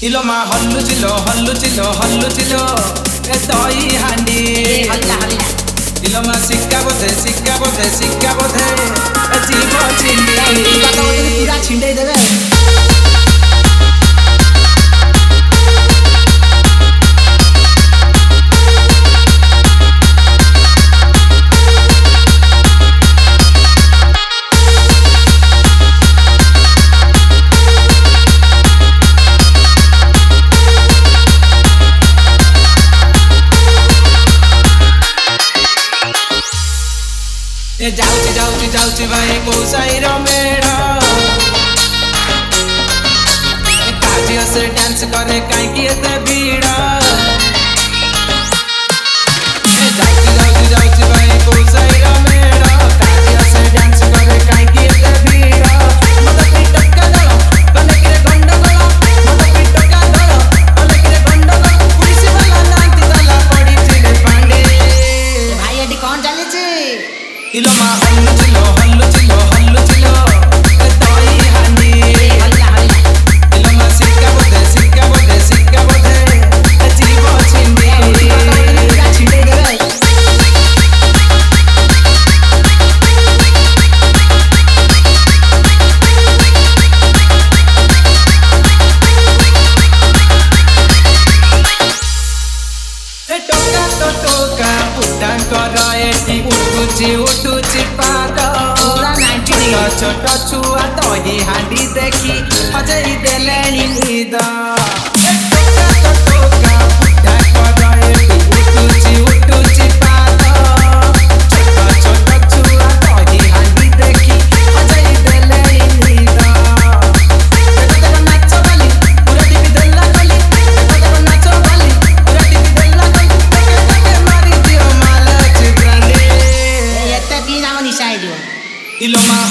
इलो मा हल्लु चिलो ए दही हांडी हल्ला हल्ला इलो मा सिक्का बोधे ए जीव चिंडी पूरा छिंडे देवे जाऊची भाई कोसाईर मेढ़ काजी से डांस करे कहीं एते भीड़ जाऊची भाई कोसाईर मेढ़ काजी से डांस करे कहीं एते भीड़ मत पिटका दलो कने के गंडगोल मत पिटका दलो कने के गंडगोल पुलिस वाला नांती दला पड़ी चिले पांडे भाई एडी कौन चली छी इलो मा हल्लु चिलो ए दही हांडी हल्ला हल्ला इलो मा सिक्का बोधे ए जीव चिंडी पूरा छिंडे देवे टोका उठान कर एटी उठुची पाद पूरा 90 छोट छुआ दही हांडी देखी हजई देले निद टोका उठान कर एटी उठुची पाद छोट छुआ दही हांडी देखी हजई देले निद नाच बाली पूरा टीवी देला गली नाच बाली पूरा टीवी देला गली मारी दियो माला चित्रानी एते की नाम निशाई दियो इलो मा